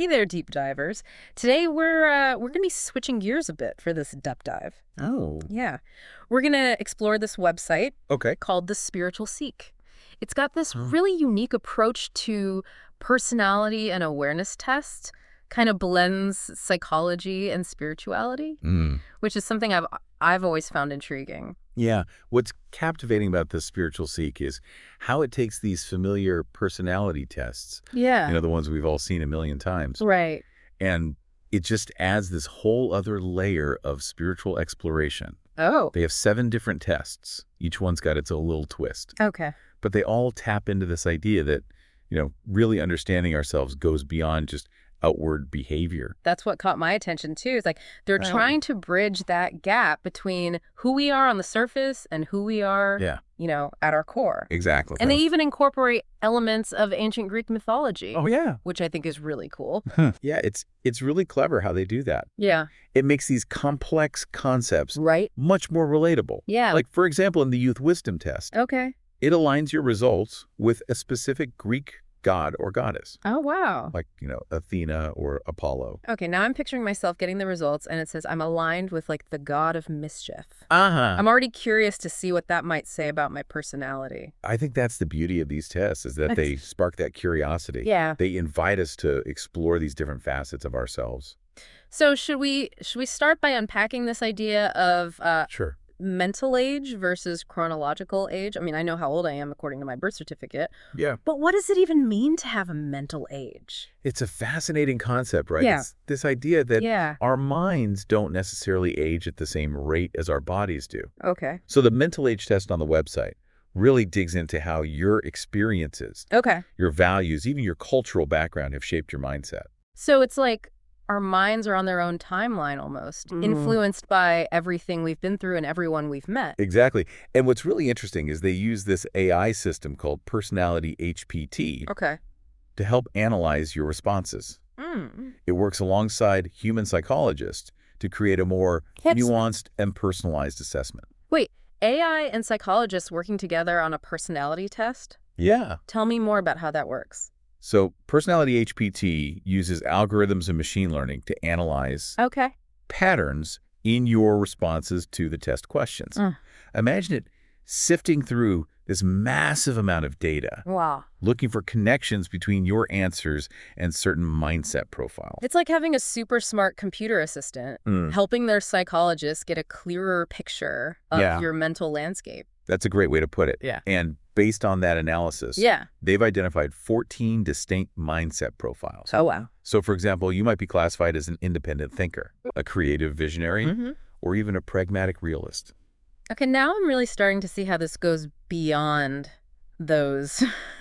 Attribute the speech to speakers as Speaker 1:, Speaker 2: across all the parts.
Speaker 1: Hey there, deep divers. Today we're gonna be switching gears a bit for this depth dive.
Speaker 2: Oh,
Speaker 1: Yeah, we're gonna explore this website
Speaker 2: okay.
Speaker 1: called The Spiritual Seek. It's got this
Speaker 2: Huh.
Speaker 1: really unique approach to personality and awareness test. Kind of blends psychology and spirituality,
Speaker 2: Mm.
Speaker 1: which is something I've always found intriguing.
Speaker 2: Yeah. What's captivating about the spiritual seek is how it takes these familiar personality tests,
Speaker 1: Yeah.
Speaker 2: the ones we've all seen a million times,
Speaker 1: Right.
Speaker 2: and it just adds this whole other layer of spiritual exploration.
Speaker 1: Oh.
Speaker 2: They have 7 different tests. Each one's got its own little twist,
Speaker 1: Okay.
Speaker 2: but they all tap into this idea that, really understanding ourselves goes beyond just outward behavior.
Speaker 1: That's what caught my attention too. It's like they're
Speaker 2: Well,
Speaker 1: trying to bridge that gap between who we are on the surface and who we are,
Speaker 2: Yeah,
Speaker 1: at our core.
Speaker 2: exactly.
Speaker 1: And they even incorporate elements of ancient Greek mythology,
Speaker 2: Oh, yeah.
Speaker 1: which I think is really cool.
Speaker 2: Yeah, it's really clever how they do that.
Speaker 1: Yeah.
Speaker 2: It makes these complex concepts
Speaker 1: Right?
Speaker 2: much more relatable.
Speaker 1: Yeah.
Speaker 2: Like, for example, in the Youth Wisdom Test,
Speaker 1: Okay.
Speaker 2: it aligns your results with a specific Greek god or goddess,
Speaker 1: Oh, wow.
Speaker 2: like, Athena or Apollo.
Speaker 1: Okay, now I'm picturing myself getting the results and it says I'm aligned with like the god of mischief.
Speaker 2: Uh-huh.
Speaker 1: I'm already curious to see what that might say about my personality.
Speaker 2: I think that's the beauty of these tests, is that they spark that curiosity.
Speaker 1: Yeah.
Speaker 2: They invite us to explore these different facets of ourselves.
Speaker 1: So should we start by unpacking this idea of
Speaker 2: Sure.
Speaker 1: mental age versus chronological age? I mean, I know how old I am according to my birth certificate,
Speaker 2: Yeah.
Speaker 1: but what does it even mean to have a mental age?
Speaker 2: It's a fascinating concept, right?
Speaker 1: Yeah.
Speaker 2: It's this idea that
Speaker 1: Yeah.
Speaker 2: our minds don't necessarily age at the same rate as our bodies do.
Speaker 1: Okay.
Speaker 2: So the mental age test on the website really digs into how your experiences,
Speaker 1: Okay.
Speaker 2: your values, even your cultural background have shaped your mindset.
Speaker 1: So it's like our minds are on their own timeline almost, influenced by everything we've been through and everyone we've met.
Speaker 2: Exactly. And what's really interesting is they use this AI system called Personality HPT
Speaker 1: Okay.
Speaker 2: to help analyze your responses.
Speaker 1: Mm.
Speaker 2: It works alongside human psychologists to create a more
Speaker 1: Hips.
Speaker 2: nuanced and personalized assessment.
Speaker 1: Wait, AI and psychologists working together on a personality test?
Speaker 2: Yeah.
Speaker 1: Tell me more about how that works.
Speaker 2: So Personality HPT uses algorithms and machine learning to analyze
Speaker 1: Okay.
Speaker 2: patterns in your responses to the test questions. Imagine it sifting through this massive amount of data,
Speaker 1: Wow.
Speaker 2: looking for connections between your answers and certain mindset profiles.
Speaker 1: It's like having a super smart computer assistant helping their psychologists get a clearer picture of
Speaker 2: Yeah.
Speaker 1: your mental landscape.
Speaker 2: That's a great way to put it.
Speaker 1: Yeah.
Speaker 2: And based on that analysis,
Speaker 1: Yeah.
Speaker 2: they've identified 14 distinct mindset profiles.
Speaker 1: Oh, wow.
Speaker 2: So, for example, you might be classified as an independent thinker, a creative visionary, or even a pragmatic realist.
Speaker 1: Okay, now I'm really starting to see how this goes beyond those,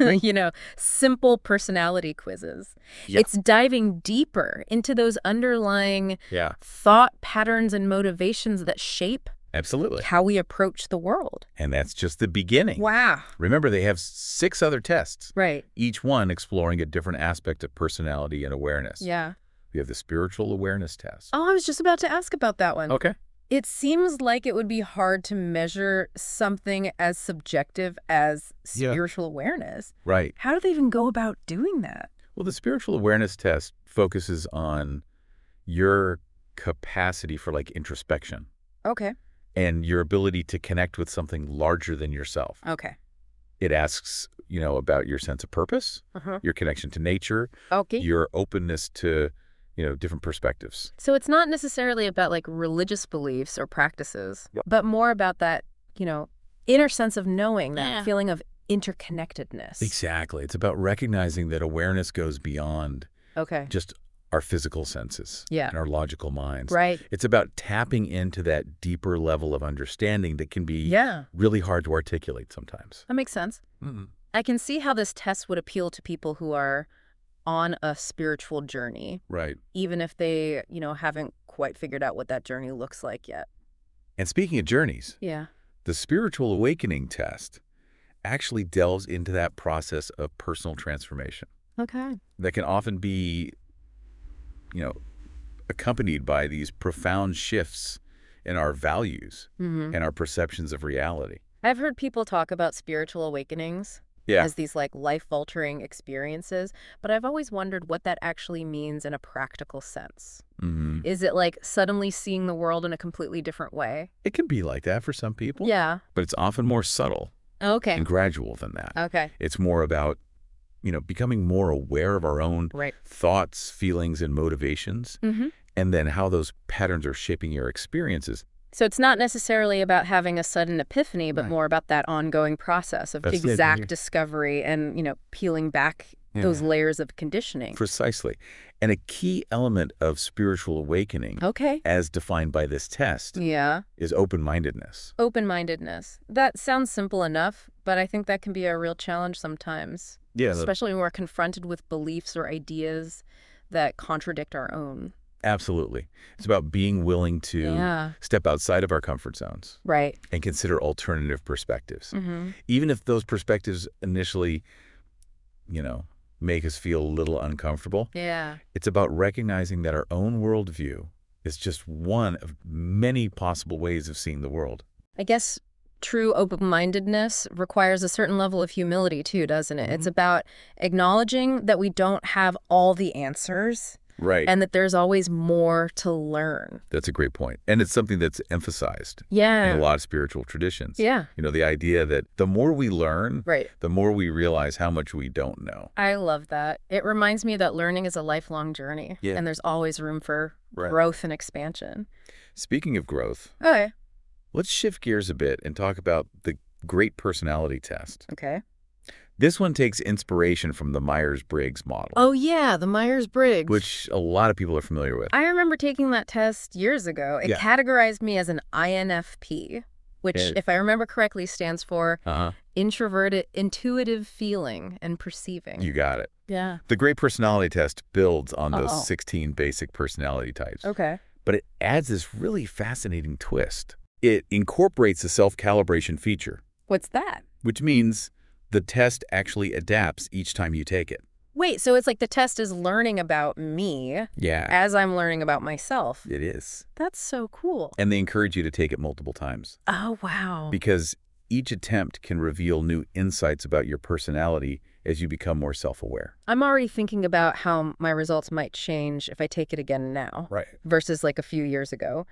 Speaker 1: simple personality quizzes.
Speaker 2: Yeah.
Speaker 1: It's diving deeper into those underlying
Speaker 2: Yeah,
Speaker 1: thought patterns and motivations that shape
Speaker 2: absolutely.
Speaker 1: how we approach the world.
Speaker 2: And that's just the beginning.
Speaker 1: Wow.
Speaker 2: Remember, they have 6 other tests,
Speaker 1: Right.
Speaker 2: each one exploring a different aspect of personality and awareness.
Speaker 1: Yeah.
Speaker 2: We have the spiritual awareness test.
Speaker 1: Oh, I was just about to ask about that one.
Speaker 2: Okay.
Speaker 1: It seems like it would be hard to measure something as subjective as
Speaker 2: Yeah.
Speaker 1: spiritual awareness.
Speaker 2: Right.
Speaker 1: How do they even go about doing that?
Speaker 2: Well, the spiritual awareness test focuses on your capacity for introspection
Speaker 1: Okay.
Speaker 2: and your ability to connect with something larger than yourself.
Speaker 1: Okay.
Speaker 2: It asks, about your sense of purpose,
Speaker 1: Uh-huh.
Speaker 2: your connection to nature,
Speaker 1: Okay.
Speaker 2: your openness to, different perspectives.
Speaker 1: So it's not necessarily about religious beliefs or practices,
Speaker 2: Yep.
Speaker 1: but more about that, inner sense of knowing, that
Speaker 2: Yeah.
Speaker 1: feeling of interconnectedness.
Speaker 2: Exactly. It's about recognizing that awareness goes beyond
Speaker 1: Okay.
Speaker 2: just our physical senses
Speaker 1: Yeah.
Speaker 2: and our logical minds.
Speaker 1: Right.
Speaker 2: It's about tapping into that deeper level of understanding that can be
Speaker 1: Yeah.
Speaker 2: really hard to articulate sometimes.
Speaker 1: That makes sense. I can see how this test would appeal to people who are on a spiritual journey,
Speaker 2: Right.
Speaker 1: even if they, haven't quite figured out what that journey looks like yet.
Speaker 2: And speaking of journeys,
Speaker 1: Yeah.
Speaker 2: the spiritual awakening test actually delves into that process of personal transformation
Speaker 1: Okay.
Speaker 2: that can often be, accompanied by these profound shifts in our values
Speaker 1: Mm-hmm.
Speaker 2: and our perceptions of reality.
Speaker 1: I've heard people talk about spiritual awakenings
Speaker 2: Yeah.
Speaker 1: as these like life-altering experiences, but I've always wondered what that actually means in a practical sense.
Speaker 2: Mm-hmm.
Speaker 1: Is it like suddenly seeing the world in a completely different way?
Speaker 2: It can be like that for some people.
Speaker 1: Yeah.
Speaker 2: But it's often more subtle
Speaker 1: Okay.
Speaker 2: and gradual than that.
Speaker 1: Okay.
Speaker 2: It's more about, becoming more aware of our own
Speaker 1: Right.
Speaker 2: thoughts, feelings, and motivations,
Speaker 1: Mm-hmm.
Speaker 2: and then how those patterns are shaping your experiences.
Speaker 1: So it's not necessarily about having a sudden epiphany, but
Speaker 2: Right.
Speaker 1: more about that ongoing process of
Speaker 2: That's the
Speaker 1: exact
Speaker 2: idea.
Speaker 1: discovery and peeling back those layers of conditioning.
Speaker 2: Precisely. And a key element of spiritual awakening,
Speaker 1: Okay.
Speaker 2: as defined by this test,
Speaker 1: Yeah.
Speaker 2: is open-mindedness.
Speaker 1: Open-mindedness. That sounds simple enough, but I think that can be a real challenge sometimes,
Speaker 2: Yeah,
Speaker 1: especially when we're confronted with beliefs or ideas that contradict our own.
Speaker 2: absolutely. It's about being willing to
Speaker 1: Yeah.
Speaker 2: step outside of our comfort zones
Speaker 1: Right.
Speaker 2: and consider alternative perspectives.
Speaker 1: Mm-hmm.
Speaker 2: Even if those perspectives initially, make us feel a little uncomfortable,
Speaker 1: Yeah.
Speaker 2: it's about recognizing that our own worldview is just one of many possible ways of seeing the world.
Speaker 1: I guess true open-mindedness requires a certain level of humility too, doesn't it? It's about acknowledging that we don't have all the answers
Speaker 2: Right.
Speaker 1: and that there's always more to learn.
Speaker 2: That's a great point. And it's something that's emphasized in
Speaker 1: Yeah.
Speaker 2: a lot of spiritual traditions.
Speaker 1: Yeah.
Speaker 2: The idea that the more we learn,
Speaker 1: Right.
Speaker 2: the more we realize how much we don't know.
Speaker 1: I love that. It reminds me that learning is a lifelong journey.
Speaker 2: Yeah.
Speaker 1: And there's always room for
Speaker 2: Right.
Speaker 1: growth and expansion.
Speaker 2: Speaking of growth,
Speaker 1: Okay.
Speaker 2: let's shift gears a bit and talk about the Great Personality Test.
Speaker 1: Okay.
Speaker 2: This one takes inspiration from the Myers-Briggs model,
Speaker 1: Oh, yeah, the Myers-Briggs.
Speaker 2: which a lot of people are familiar with.
Speaker 1: I remember taking that test years ago. It
Speaker 2: Yeah.
Speaker 1: categorized me as an INFP, which,
Speaker 2: Yeah.
Speaker 1: if I remember correctly, stands for
Speaker 2: Uh-huh.
Speaker 1: introverted, intuitive feeling and perceiving.
Speaker 2: You got it.
Speaker 1: Yeah.
Speaker 2: The Great Personality Test builds on those
Speaker 1: Uh-oh.
Speaker 2: 16 basic personality types.
Speaker 1: Okay.
Speaker 2: But it adds this really fascinating twist. It incorporates a self-calibration feature,
Speaker 1: What's that?
Speaker 2: which means the test actually adapts each time you take it.
Speaker 1: Wait, so it's like the test is learning about me
Speaker 2: Yeah,
Speaker 1: as I'm learning about myself.
Speaker 2: it is.
Speaker 1: That's so cool.
Speaker 2: And they encourage you to take it multiple times
Speaker 1: Oh, wow.
Speaker 2: because each attempt can reveal new insights about your personality as you become more self-aware.
Speaker 1: I'm already thinking about how my results might change if I take it again now
Speaker 2: Right.
Speaker 1: versus like a few years ago.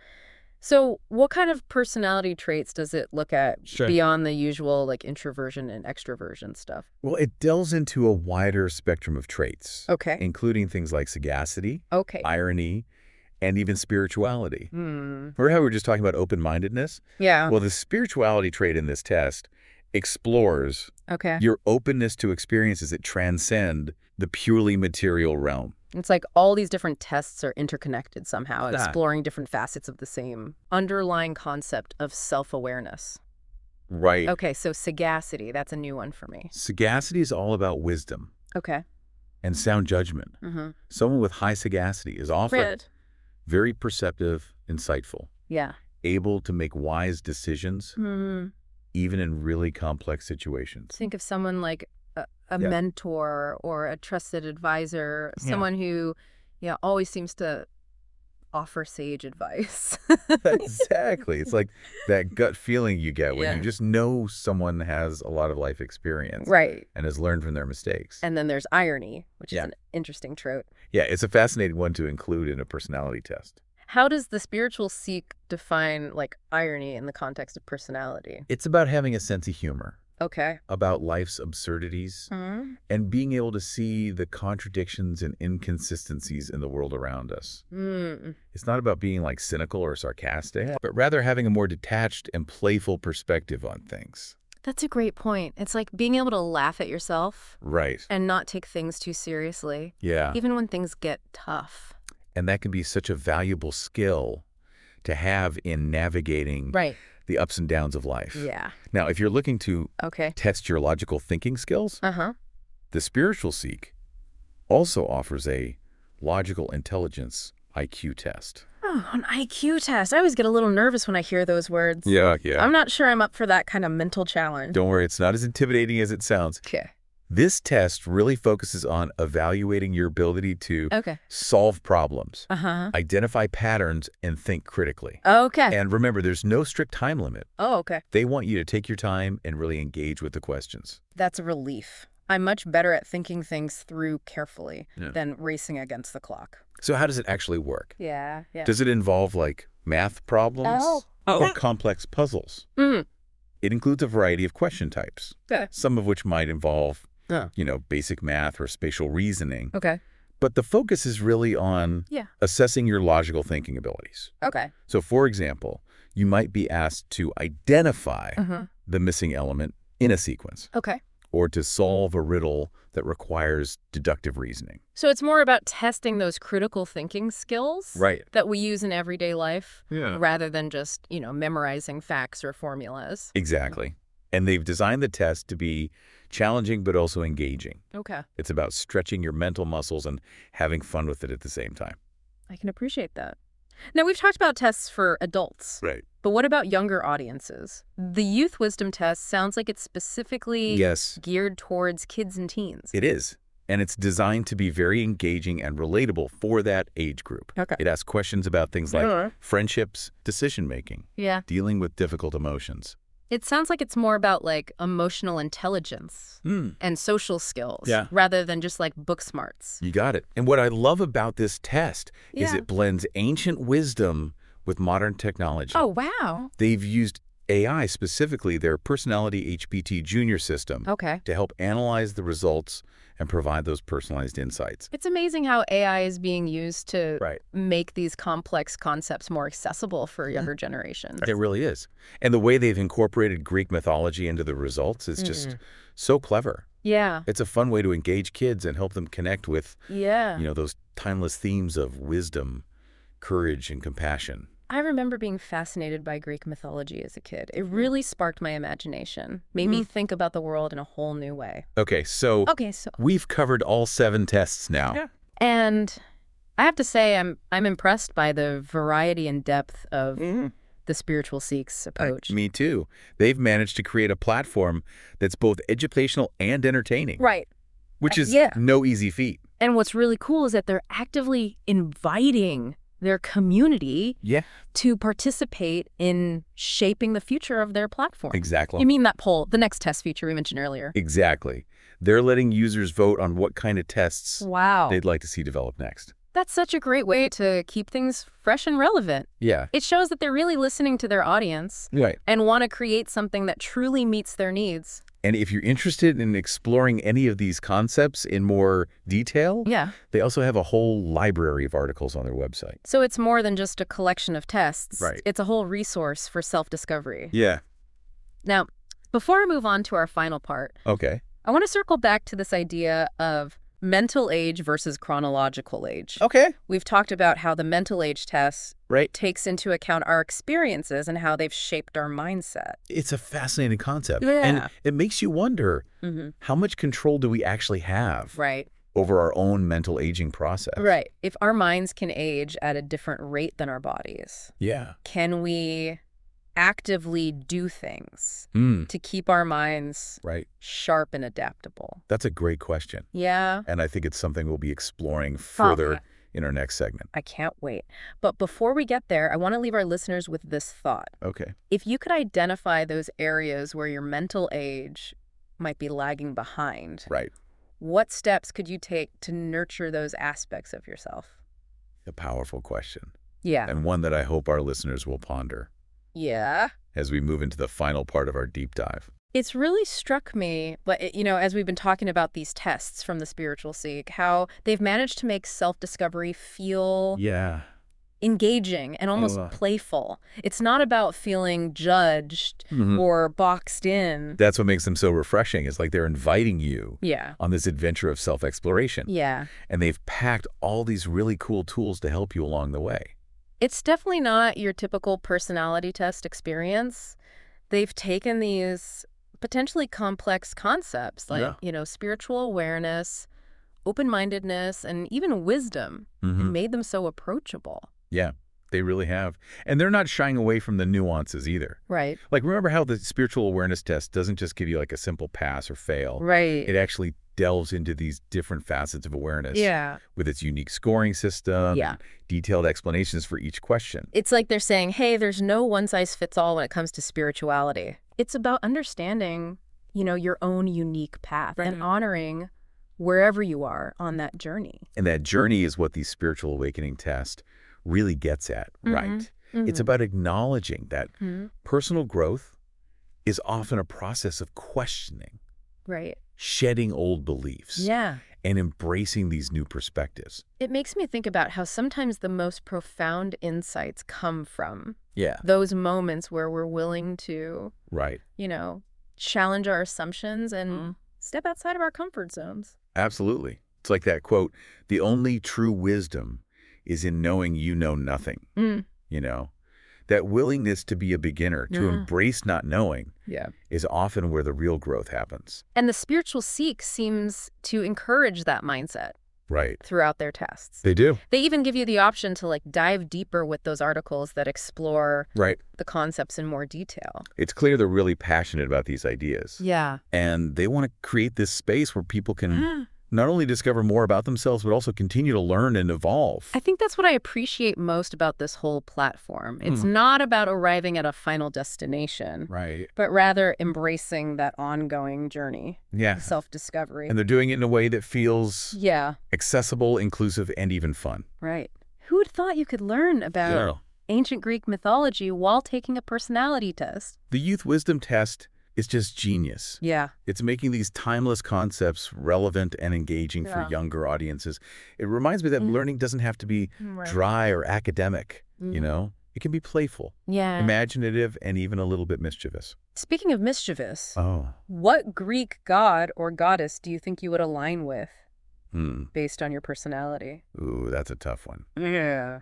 Speaker 1: So what kind of personality traits does it look at
Speaker 2: Sure.
Speaker 1: beyond the usual like introversion and extroversion stuff?
Speaker 2: Well, it delves into a wider spectrum of traits,
Speaker 1: Okay.
Speaker 2: including things like sagacity,
Speaker 1: Okay.
Speaker 2: irony, and even spirituality.
Speaker 1: Hmm.
Speaker 2: Remember how we were just talking about open-mindedness?
Speaker 1: Yeah.
Speaker 2: Well, the spirituality trait in this test explores
Speaker 1: Okay.
Speaker 2: your openness to experiences that transcend the purely material realm.
Speaker 1: It's like all these different tests are interconnected somehow,
Speaker 2: That.
Speaker 1: exploring different facets of the same underlying concept of self-awareness.
Speaker 2: Right.
Speaker 1: Okay, so sagacity, that's a new one for me.
Speaker 2: Sagacity is all about wisdom
Speaker 1: Okay.
Speaker 2: and sound judgment.
Speaker 1: Mm-hmm.
Speaker 2: Someone with high sagacity is often
Speaker 1: Red.
Speaker 2: very perceptive, insightful,
Speaker 1: Yeah.
Speaker 2: able to make wise decisions,
Speaker 1: Hmm.
Speaker 2: even in really complex situations.
Speaker 1: Think of someone like a
Speaker 2: Yeah.
Speaker 1: mentor or a trusted advisor, someone who, always seems to offer sage advice.
Speaker 2: Exactly. It's like that gut feeling you get when
Speaker 1: Yeah.
Speaker 2: you just know someone has a lot of life experience
Speaker 1: Right.
Speaker 2: and has learned from their mistakes.
Speaker 1: And then there's irony, which is
Speaker 2: Yeah.
Speaker 1: an interesting trope.
Speaker 2: Yeah, it's a fascinating one to include in a personality test.
Speaker 1: How does the spiritual seek define like irony in the context of personality?
Speaker 2: It's about having a sense of humor,
Speaker 1: Okay.
Speaker 2: about life's absurdities,
Speaker 1: Mm.
Speaker 2: and being able to see the contradictions and inconsistencies in the world around us.
Speaker 1: Mm.
Speaker 2: It's not about being like cynical or sarcastic, but rather having a more detached and playful perspective on things.
Speaker 1: That's a great point. It's like being able to laugh at yourself
Speaker 2: Right.
Speaker 1: and not take things too seriously,
Speaker 2: Yeah.
Speaker 1: even when things get tough.
Speaker 2: And that can be such a valuable skill to have in navigating
Speaker 1: Right.
Speaker 2: the ups and downs of life.
Speaker 1: Yeah.
Speaker 2: Now, if you're looking to
Speaker 1: Okay.
Speaker 2: test your logical thinking skills,
Speaker 1: Uh-huh.
Speaker 2: the Spiritual Seek also offers a logical intelligence IQ test.
Speaker 1: Oh, an IQ test. I always get a little nervous when I hear those words.
Speaker 2: Yeah.
Speaker 1: I'm not sure I'm up for that kind of mental challenge.
Speaker 2: Don't worry, it's not as intimidating as it sounds.
Speaker 1: Okay.
Speaker 2: This test really focuses on evaluating your ability to
Speaker 1: Okay.
Speaker 2: solve problems,
Speaker 1: Uh-huh.
Speaker 2: identify patterns, and think critically.
Speaker 1: Okay.
Speaker 2: And remember, there's no strict time limit.
Speaker 1: Oh, okay.
Speaker 2: They want you to take your time and really engage with the questions.
Speaker 1: That's a relief. I'm much better at thinking things through carefully
Speaker 2: Yeah.
Speaker 1: than racing against the clock.
Speaker 2: So how does it actually work?
Speaker 1: Yeah.
Speaker 2: Does it involve, like, math problems or complex puzzles?
Speaker 1: Mm.
Speaker 2: It includes a variety of question types,
Speaker 1: Okay.
Speaker 2: some of which might involve,
Speaker 1: Yeah.
Speaker 2: basic math or spatial reasoning.
Speaker 1: Okay.
Speaker 2: But the focus is really on
Speaker 1: Yeah.
Speaker 2: assessing your logical thinking abilities.
Speaker 1: Okay.
Speaker 2: So, for example, you might be asked to identify
Speaker 1: Uh-huh.
Speaker 2: the missing element in a sequence,
Speaker 1: Okay.
Speaker 2: or to solve a riddle that requires deductive reasoning.
Speaker 1: So it's more about testing those critical thinking skills
Speaker 2: Right.
Speaker 1: that we use in everyday life
Speaker 2: Yeah.
Speaker 1: rather than just, memorizing facts or formulas.
Speaker 2: Exactly. And they've designed the test to be challenging but also engaging.
Speaker 1: Okay.
Speaker 2: It's about stretching your mental muscles and having fun with it at the same time.
Speaker 1: I can appreciate that. Now, we've talked about tests for adults,
Speaker 2: Right.
Speaker 1: but what about younger audiences? The Youth Wisdom Test sounds like it's specifically
Speaker 2: Yes,
Speaker 1: geared towards kids and teens.
Speaker 2: it is. And it's designed to be very engaging and relatable for that age group.
Speaker 1: Okay.
Speaker 2: It asks questions about things like friendships, decision-making,
Speaker 1: Yeah.
Speaker 2: dealing with difficult emotions.
Speaker 1: It sounds like it's more about emotional intelligence and social skills
Speaker 2: Yeah.
Speaker 1: rather than just book smarts.
Speaker 2: You got it. And what I love about this test is
Speaker 1: Yeah.
Speaker 2: it blends ancient wisdom with modern technology.
Speaker 1: Oh, wow.
Speaker 2: They've used AI, specifically their Personality HPT Junior system,
Speaker 1: Okay.
Speaker 2: to help analyze the results and provide those personalized insights.
Speaker 1: It's amazing how AI is being used to
Speaker 2: Right.
Speaker 1: make these complex concepts more accessible for younger generations.
Speaker 2: It really is. And the way they've incorporated Greek mythology into the results is just so clever.
Speaker 1: Yeah.
Speaker 2: It's a fun way to engage kids and help them connect with,
Speaker 1: Yeah.
Speaker 2: those timeless themes of wisdom, courage, and compassion.
Speaker 1: I remember being fascinated by Greek mythology as a kid. It really sparked my imagination, made me think about the world in a whole new way.
Speaker 2: Okay, so
Speaker 1: Okay, so
Speaker 2: we've covered all 7 tests now.
Speaker 3: Yeah.
Speaker 1: and I have to say I'm impressed by the variety and depth of the Spiritual Seek's approach.
Speaker 2: Me too. They've managed to create a platform that's both educational and entertaining,
Speaker 1: Right.
Speaker 2: which is
Speaker 1: yeah.
Speaker 2: no easy feat.
Speaker 1: And what's really cool is that they're actively inviting their community
Speaker 2: Yeah,
Speaker 1: to participate in shaping the future of their platform.
Speaker 2: exactly.
Speaker 1: You mean that poll, the next test feature we mentioned earlier?
Speaker 2: Exactly. They're letting users vote on what kind of tests
Speaker 1: Wow.
Speaker 2: they'd like to see develop next.
Speaker 1: That's such a great way to keep things fresh and relevant.
Speaker 2: Yeah.
Speaker 1: It shows that they're really listening to their audience
Speaker 2: Right.
Speaker 1: and want to create something that truly meets their needs.
Speaker 2: And if you're interested in exploring any of these concepts in more detail,
Speaker 1: Yeah.
Speaker 2: they also have a whole library of articles on their website.
Speaker 1: So it's more than just a collection of tests.
Speaker 2: Right.
Speaker 1: It's a whole resource for self-discovery.
Speaker 2: Yeah.
Speaker 1: Now, before I move on to our final part,
Speaker 2: Okay.
Speaker 1: I want to circle back to this idea of mental age versus chronological age.
Speaker 2: Okay.
Speaker 1: We've talked about how the mental age test
Speaker 2: Right.
Speaker 1: takes into account our experiences and how they've shaped our mindset.
Speaker 2: It's a fascinating concept.
Speaker 1: Yeah.
Speaker 2: And it makes you wonder,
Speaker 1: Mm-hmm.
Speaker 2: how much control do we actually have
Speaker 1: Right.
Speaker 2: over our own mental aging process?
Speaker 1: Right. If our minds can age at a different rate than our bodies,
Speaker 2: Yeah.
Speaker 1: can we actively do things
Speaker 2: Mm,
Speaker 1: to keep our minds
Speaker 2: right.
Speaker 1: sharp and adaptable?
Speaker 2: That's a great question.
Speaker 1: Yeah.
Speaker 2: And I think it's something we'll be exploring further in our next segment.
Speaker 1: I can't wait. But before we get there, I want to leave our listeners with this thought.
Speaker 2: Okay.
Speaker 1: If you could identify those areas where your mental age might be lagging behind,
Speaker 2: Right.
Speaker 1: what steps could you take to nurture those aspects of yourself?
Speaker 2: A powerful question.
Speaker 1: Yeah.
Speaker 2: And one that I hope our listeners will ponder
Speaker 1: Yeah.
Speaker 2: as we move into the final part of our deep dive.
Speaker 1: It's really struck me, but as we've been talking about these tests from the Spiritual Seek, how they've managed to make self-discovery feel
Speaker 2: Yeah.
Speaker 1: engaging and almost playful. It's not about feeling judged or boxed in.
Speaker 2: That's what makes them so refreshing. It's like they're inviting you
Speaker 1: Yeah.
Speaker 2: on this adventure of self-exploration.
Speaker 1: Yeah.
Speaker 2: And they've packed all these really cool tools to help you along the way.
Speaker 1: It's definitely not your typical personality test experience. They've taken these potentially complex concepts like, spiritual awareness, open-mindedness, and even wisdom and made them so approachable.
Speaker 2: Yeah, they really have. And they're not shying away from the nuances either.
Speaker 1: Right.
Speaker 2: Like, remember how the spiritual awareness test doesn't just give you like a simple pass or fail.
Speaker 1: Right.
Speaker 2: It actually delves into these different facets of awareness.
Speaker 1: Yeah.
Speaker 2: With its unique scoring system.
Speaker 1: Yeah.
Speaker 2: And detailed explanations for each question.
Speaker 1: It's like they're saying, hey, there's no one-size-fits-all when it comes to spirituality. It's about understanding, your own unique path and honoring wherever you are on that journey.
Speaker 2: And that journey is what these spiritual awakening tests really gets at, right? It's about acknowledging that personal growth is often a process of questioning,
Speaker 1: right?
Speaker 2: Shedding old beliefs, and embracing these new perspectives.
Speaker 1: It makes me think about how sometimes the most profound insights come from
Speaker 2: Yeah.
Speaker 1: those moments where we're willing to,
Speaker 2: Right.
Speaker 1: challenge our assumptions and step outside of our comfort zones.
Speaker 2: Absolutely. It's like that quote, "The only true wisdom is in knowing you know nothing." That willingness to be a beginner, to embrace not knowing, is often where the real growth happens.
Speaker 1: And the spiritual Sikh seems to encourage that mindset throughout their tests.
Speaker 2: They do.
Speaker 1: They even give you the option to dive deeper with those articles that explore the concepts in more detail.
Speaker 2: It's clear they're really passionate about these ideas.
Speaker 1: Yeah.
Speaker 2: And they want to create this space where people can not only discover more about themselves, but also continue to learn and evolve.
Speaker 1: I think that's what I appreciate most about this whole platform. It's not about arriving at a final destination, but rather embracing that ongoing journey, self-discovery.
Speaker 2: And they're doing it in a way that feels accessible, inclusive, and even fun.
Speaker 1: Right. Who would thought you could learn about ancient Greek mythology while taking a personality test?
Speaker 2: The Youth Wisdom Test is just genius.
Speaker 1: Yeah.
Speaker 2: It's making these timeless concepts relevant and engaging for younger audiences. It reminds me that learning doesn't have to be dry or academic, It can be playful, imaginative, and even a little bit mischievous.
Speaker 1: Speaking of mischievous, what Greek god or goddess do you think you would align with based on your personality?
Speaker 2: Ooh, that's a tough one.
Speaker 1: Yeah.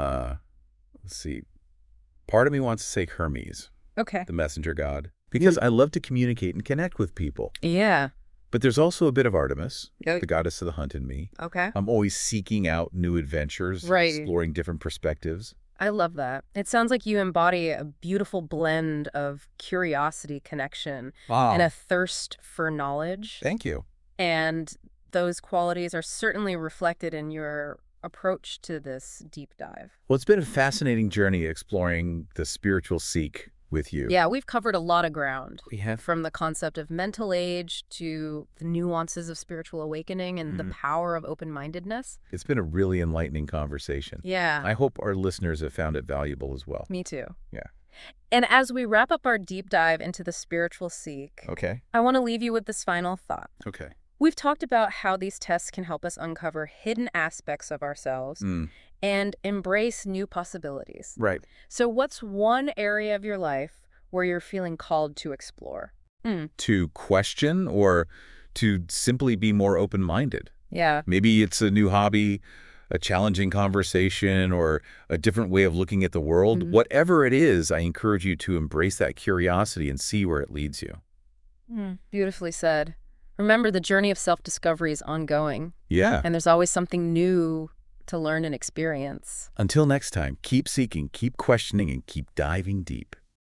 Speaker 2: Let's see. Part of me wants to say Hermes,
Speaker 1: the
Speaker 2: messenger god. Because I love to communicate and connect with people.
Speaker 1: Yeah.
Speaker 2: But there's also a bit of Artemis, the goddess of the hunt in me.
Speaker 1: Okay.
Speaker 2: I'm always seeking out new adventures, exploring different perspectives.
Speaker 1: I love that. It sounds like you embody a beautiful blend of curiosity, connection, and a thirst for knowledge.
Speaker 2: Thank you.
Speaker 1: And those qualities are certainly reflected in your approach to this deep dive.
Speaker 2: Well, it's been a fascinating journey exploring the spiritual Sikh with you.
Speaker 1: Yeah, we've covered a lot of ground.
Speaker 2: We have.
Speaker 1: From the concept of mental age to the nuances of spiritual awakening and the power of open-mindedness.
Speaker 2: It's been a really enlightening conversation.
Speaker 1: Yeah.
Speaker 2: I hope our listeners have found it valuable as well.
Speaker 1: Me too.
Speaker 2: Yeah.
Speaker 1: And as we wrap up our deep dive into the spiritual Sikh, I want to leave you with this final thought.
Speaker 2: Okay.
Speaker 1: We've talked about how these tests can help us uncover hidden aspects of ourselves and embrace new possibilities.
Speaker 2: Right.
Speaker 1: So what's one area of your life where you're feeling called to explore?
Speaker 2: To question or to simply be more open-minded.
Speaker 1: Yeah.
Speaker 2: Maybe it's a new hobby, a challenging conversation, or a different way of looking at the world. Whatever it is, I encourage you to embrace that curiosity and see where it leads you.
Speaker 1: Beautifully said. Remember, the journey of self-discovery is ongoing.
Speaker 2: Yeah.
Speaker 1: And there's always something new to learn and experience.
Speaker 2: Until next time, keep seeking, keep questioning, and keep diving deep.